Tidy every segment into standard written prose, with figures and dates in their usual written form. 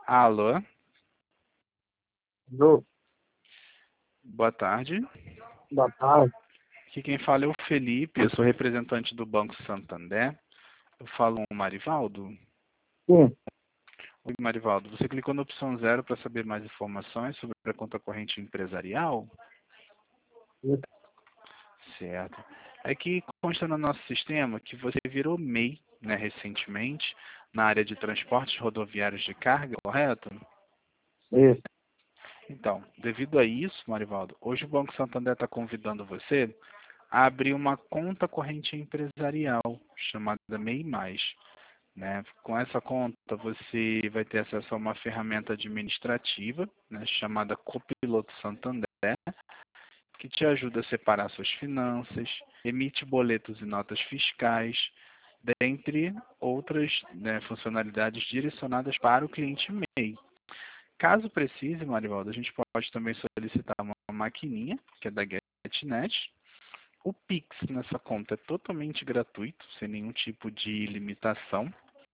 Alô, Alô, boa tarde. boa tarde. Aqui quem fala é o Felipe, eu sou representante do Banco Santander. Eu falo com o Marivaldo. Sim, Oi, Marivaldo, você clicou na opção 0 para saber mais informações sobre a conta corrente empresarial? sim. Certo. É que consta no nosso sistema que você virou MEI, né, recentemente, na área de transportes rodoviários de carga, correto? Isso. Então, devido a isso, Marivaldo, hoje o Banco Santander está convidando você a abrir uma conta corrente empresarial chamada MEI+. Né? Com essa conta, você vai ter acesso a uma ferramenta administrativa, né, chamada Copiloto Santander, que te ajuda a separar suas finanças, emite boletos e notas fiscais, dentre outras, né, funcionalidades direcionadas para o cliente MEI. Caso precise, Marivaldo, a gente pode também solicitar uma maquininha, que é da GetNet. O Pix nessa conta é totalmente gratuito, sem nenhum tipo de limitação.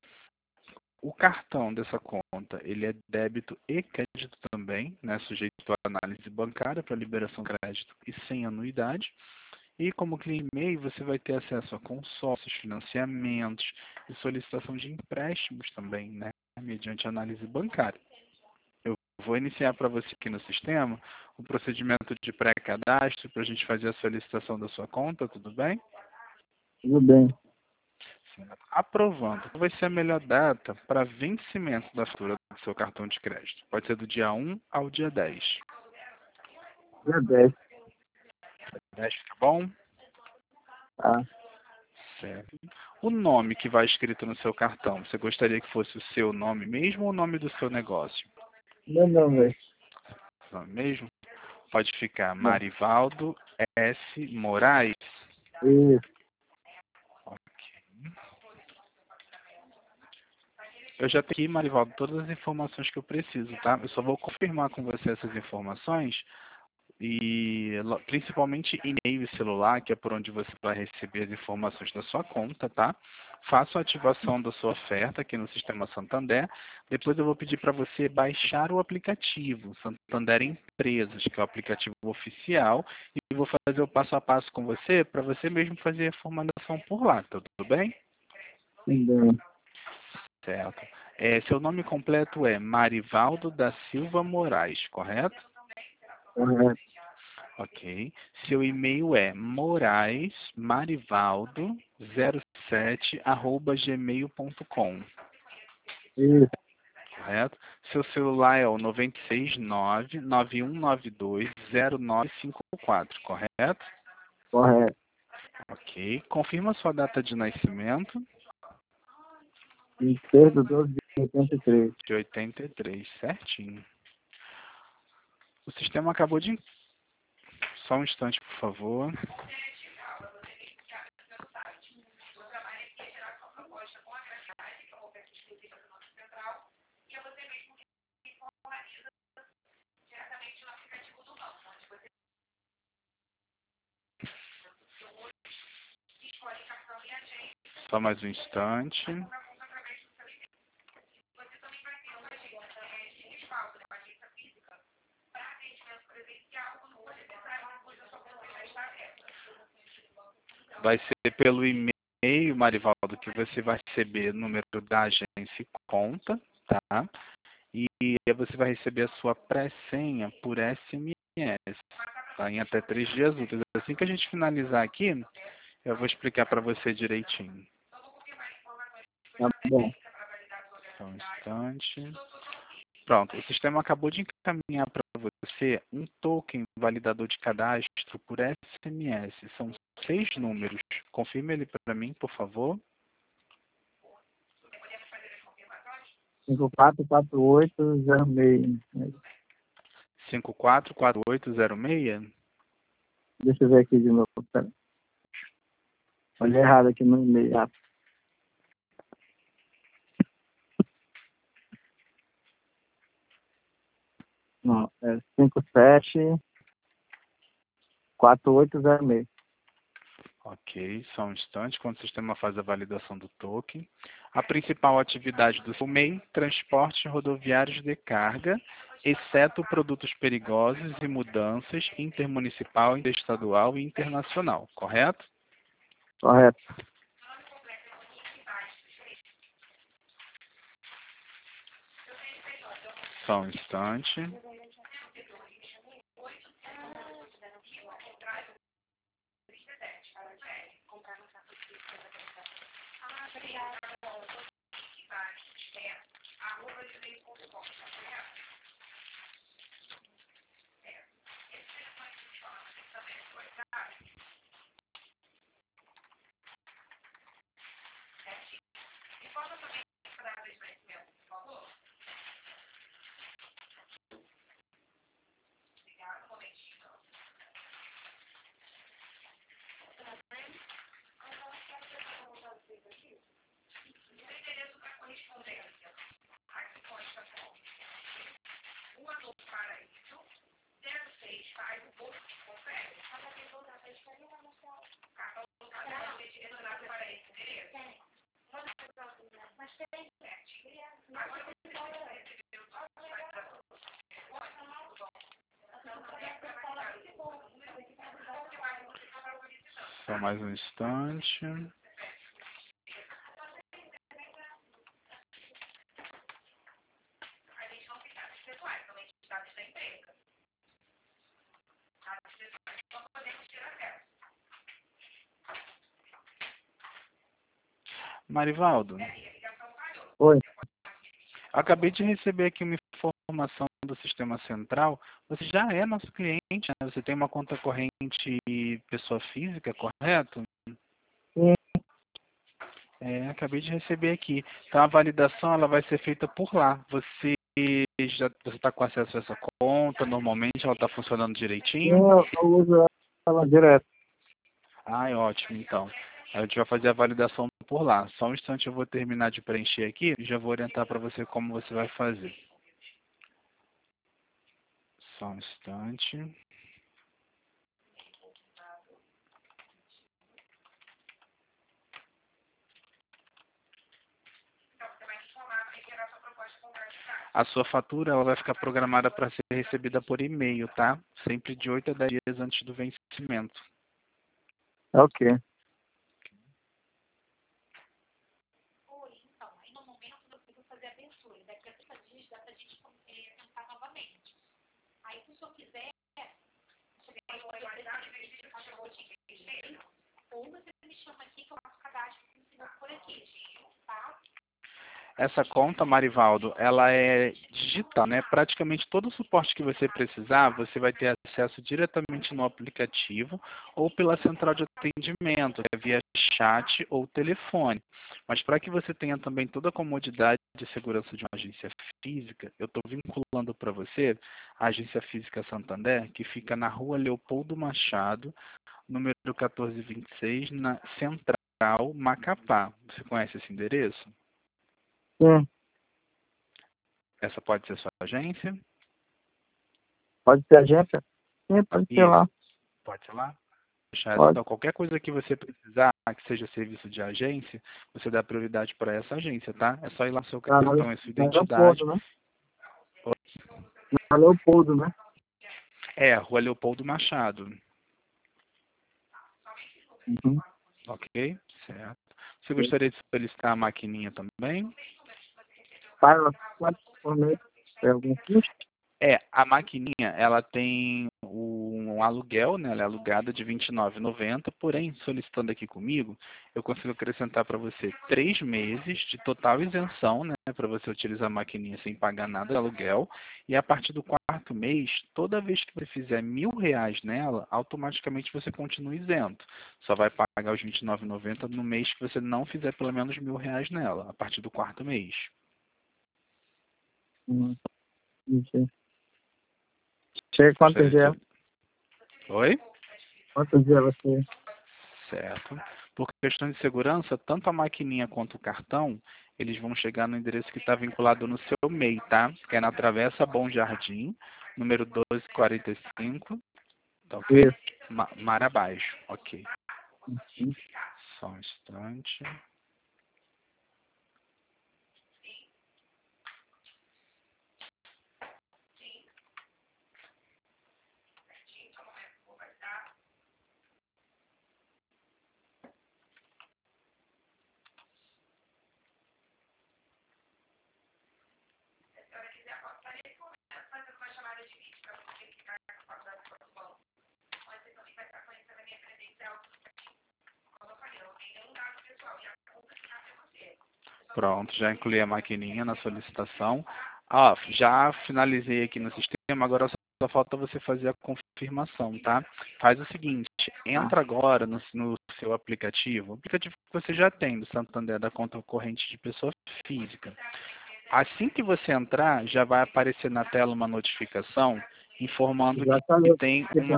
O cartão dessa conta, ele é débito e crédito também, né, sujeito à análise bancária para liberação de crédito e sem anuidade. E como cliente MEI, você vai ter acesso a consórcios, financiamentos e solicitação de empréstimos também, né, mediante análise bancária. Eu vou iniciar para você aqui no sistema o procedimento de pré-cadastro para a gente fazer a solicitação da sua conta, tudo bem? Tudo bem. Aprovando, qual vai ser a melhor data para vencimento da fatura do seu cartão de crédito? Pode ser do dia 1 ao dia 10. Dia 10, 10 fica bom? tá? Certo. O nome que vai escrito no seu cartão, você gostaria que fosse o seu nome mesmo ou o nome do seu negócio? Meu nome O nome mesmo? Pode ficar é. Marivaldo S. Moraes. Isso. Eu já tenho aqui, Marivaldo, todas as informações que eu preciso, tá? Eu só vou confirmar com você essas informações e principalmente e-mail e celular, que é por onde você vai receber as informações da sua conta, tá? Faço a ativação da sua oferta aqui no Sistema Santander. Depois eu vou pedir para você baixar o aplicativo Santander Empresas, que é o aplicativo oficial, e vou fazer o passo a passo com você para você mesmo fazer a formalização por lá, tá tudo bem? Tudo bem. Certo. Seu nome completo é Marivaldo da Silva Moraes, correto? Correto. Ok. Seu e-mail é moraesmarivaldo07@gmail.com, Isso. correto? Seu celular é o 96991920954, correto? Correto. Ok. Confirma sua data de nascimento. 26/12/83. De 83, certinho. O sistema acabou de... Só um instante, por favor. Só mais um instante. Vai ser pelo e-mail, Marivaldo, que você vai receber o número da agência e conta, tá? E você vai receber a sua pré-senha por SMS, tá? Em até 3 dias úteis. Assim que a gente finalizar aqui, eu vou explicar para você direitinho. Tá bom. Só um instante. Pronto, o sistema acabou de encaminhar para você um token validador de cadastro por SMS. São 6 números. Confirme ele para mim, por favor. 544806. 544806. Deixa eu ver aqui de novo. Pera. Olhei errado aqui no e-mail. Ah, não, é 574806. Ok, só um instante, quando o sistema faz a validação do token. A principal atividade do seu MEI, transportes rodoviários de carga, exceto produtos perigosos e mudanças intermunicipal, interestadual e internacional, correto? Correto. Só um instante. Só mais um instante. Marivaldo, Oi. acabei de receber aqui uma informação do Sistema Central. Você já é nosso cliente, né? Você tem uma conta corrente pessoa física, correto? Sim. Acabei de receber aqui. Então a validação ela vai ser feita por lá. Você está com acesso a essa conta? Normalmente ela está funcionando direitinho? Eu uso ela direto. Ah, ótimo, então. A gente vai fazer a validação por lá. Só um instante, eu vou terminar de preencher aqui e já vou orientar para você como você vai fazer. Só um instante. A sua fatura ela vai ficar programada para ser recebida por e-mail, tá? Sempre de 8 a 10 dias antes do vencimento. Ok. Essa conta, Marivaldo, ela é digital, né? Praticamente todo o suporte que você precisar, você vai ter acesso diretamente no aplicativo ou pela central de atendimento, que é via chat ou telefone. Mas para que você tenha também toda a comodidade e segurança de uma agência física, eu estou vinculando para você a Agência Física Santander, que fica na Rua Leopoldo Machado, número 1426, na Central Macapá. Você conhece esse endereço? Sim. Essa pode ser sua agência? Pode ser agência? Sim, pode ser Isso. lá. Pode ser lá? Deixar essa, Pode. então, qualquer coisa que você precisar, que seja serviço de agência, você dá prioridade para essa agência, tá? É só ir lá no seu Tá cartão, é sua na identidade. Leopoldo, né? Na Leopoldo, né? Rua Leopoldo Machado. Uhum. Ok? Certo. Você gostaria de solicitar a maquininha também? Paga quanto por mês? Tem algum custo? A maquininha, ela tem um aluguel, né? Ela é alugada de R$ 29,90, porém, solicitando aqui comigo, eu consigo acrescentar para você 3 meses de total isenção, né? Para você utilizar a maquininha sem pagar nada de aluguel. E a partir do 4º mês, toda vez que você fizer R$ 1.000 nela, automaticamente você continua isento. Só vai pagar os R$ 29,90 no mês que você não fizer pelo menos R$ 1.000 nela, a partir do 4º mês. Entendi. Chega quantos Gostaria de... dias? Oi? Quantos dias você? Certo. Por questão de segurança, tanto a maquininha quanto o cartão, eles vão chegar no endereço que está vinculado no seu MEI, tá? Que é na Travessa Bom Jardim, número 1245, tá ok? Isso. Mar abaixo, ok. Uhum. Só um instante. Pronto, já incluí a maquininha na solicitação. Ó, já finalizei aqui no sistema, agora só falta você fazer a confirmação, tá? Faz o seguinte, entra agora no seu aplicativo, o aplicativo que você já tem do Santander, da conta corrente de pessoa física. Assim que você entrar, já vai aparecer na tela uma notificação informando Já que falou. tem uma...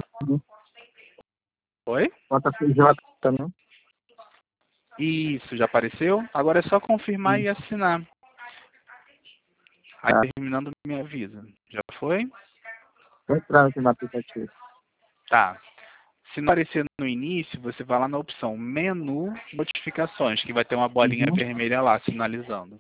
Oi? Conta PJ também. Isso, já apareceu? Agora é só confirmar e assinar. Aí Tá. terminando, me avisa. Já foi? Vou entrar aqui no aplicativo. Tá. Se não aparecer no início, você vai lá na opção Menu Notificações, que vai ter uma bolinha Uhum. vermelha lá, sinalizando.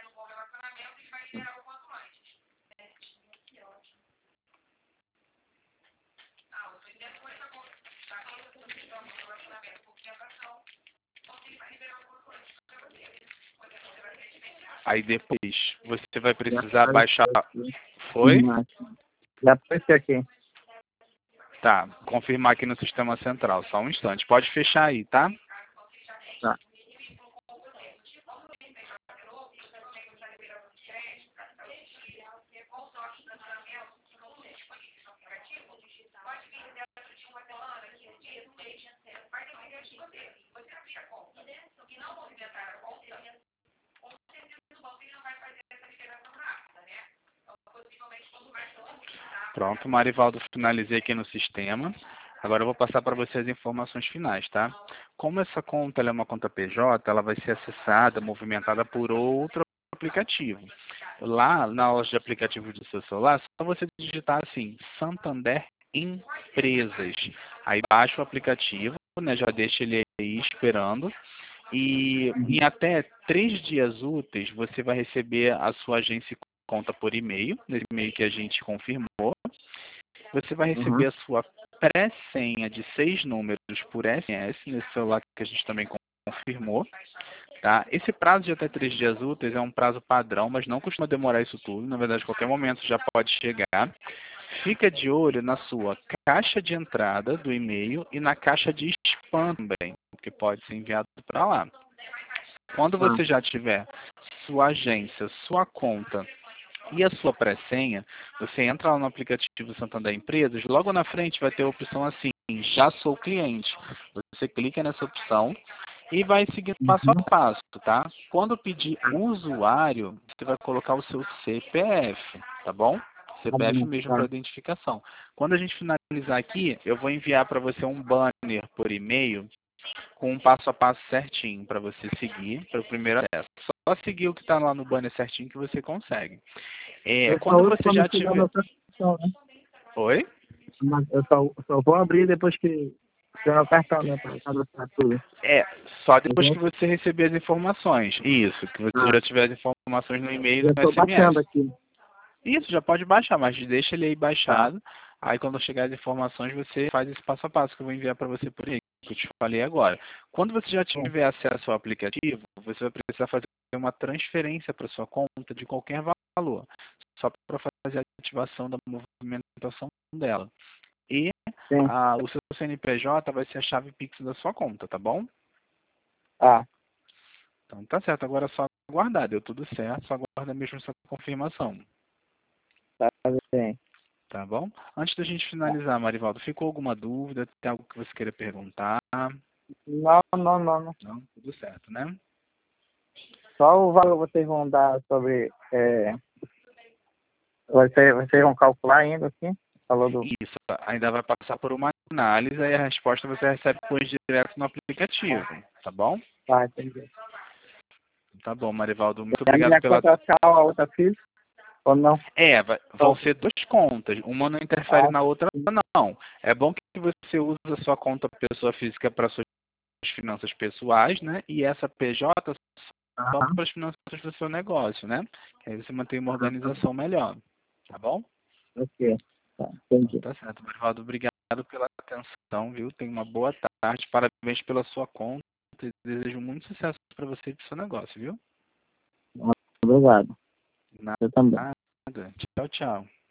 Aí depois, você vai Já precisar baixar... apareceu aqui. Foi? Já apareceu aqui. Tá. Confirmar aqui no sistema central. Só um instante. Pode fechar aí, tá? Tá. Pronto, Marivaldo, finalizei aqui no sistema. Agora eu vou passar para você as informações finais, tá? Como essa conta ela é uma conta PJ, ela vai ser acessada, movimentada por outro aplicativo. Lá na loja de aplicativos do seu celular, é só você digitar assim, Santander Empresas. Aí baixa o aplicativo, né? Já deixa ele aí esperando. E em até 3 dias úteis, você vai receber a sua agência e conta por e-mail, nesse e-mail que a gente confirmou. Você vai receber Uhum. a sua pré-senha de 6 números por SMS, nesse celular que a gente também confirmou. Tá? Esse prazo de até 3 dias úteis é um prazo padrão, mas não costuma demorar isso tudo. Na verdade, a qualquer momento já pode chegar. Fica de olho na sua caixa de entrada do e-mail e na caixa de spam também, que pode ser enviado para lá. Quando Tá. você já tiver sua agência, sua conta e a sua pré-senha, você entra lá no aplicativo Santander Empresas, logo na frente vai ter a opção assim, já sou cliente. Você clica nessa opção e vai seguindo passo Uhum. a passo, tá? Quando pedir usuário, você vai colocar o seu CPF, tá bom? Tá CPF bom. mesmo para Tá. identificação. Quando a gente finalizar aqui, eu vou enviar para você um banner por e-mail com um passo a passo certinho para você seguir para o primeiro acesso. Só seguir o que está lá no banner certinho que você consegue. Eu só Quando uso você quando já chegar tiver... na opção, né? Oi? Mas eu só vou abrir depois que tiver o cartão, né? Para cadastrar tudo. Só depois Uhum. que você receber as informações. Isso, que você Ah, já tiver as informações no e-mail e já no estou SMS. baixando aqui. Isso, já pode baixar, mas deixa ele aí Tá. baixado. Aí quando chegar as informações, você faz esse passo a passo que eu vou enviar para você por aí, que eu te falei agora. Quando você já Bom, tiver acesso ao aplicativo, você vai precisar fazer uma transferência para sua conta de qualquer valor, só para fazer a ativação da movimentação dela. E sim. o seu CNPJ vai ser a chave Pix da sua conta, tá bom? Tá. Então tá certo, agora é só aguardar, deu tudo certo, só aguarda mesmo essa confirmação. Tá bem. Tá bom? Antes da gente finalizar, Marivaldo, ficou alguma dúvida? Tem algo que você queira perguntar? Não, não, não, não. Não? Tudo certo, né? Só o valor vocês vão dar sobre. Vocês vão calcular ainda assim? Falou do. Isso, ainda vai passar por uma análise e a resposta você recebe depois direto no aplicativo, tá bom? Tá, entendi. Tá bom, Marivaldo, muito E a obrigado minha pela... conta fiscal, a outra fiz? Ou não? Vão ser 2 contas, uma não interfere Ah, na outra, sim. não. É bom que você use a sua conta pessoa física para suas finanças pessoais, né? E essa PJ só Aham. para as finanças do seu negócio, né? Que aí você mantém uma Ah, tá bom. organização melhor. Tá bom? Ok. Tá, Então entendi. tá certo. Marivaldo, obrigado pela atenção, viu? Tenha uma boa tarde. Parabéns pela sua conta. E desejo muito sucesso para você e para o seu negócio, viu? Obrigado. Nada. Eu também. Tchau, tchau.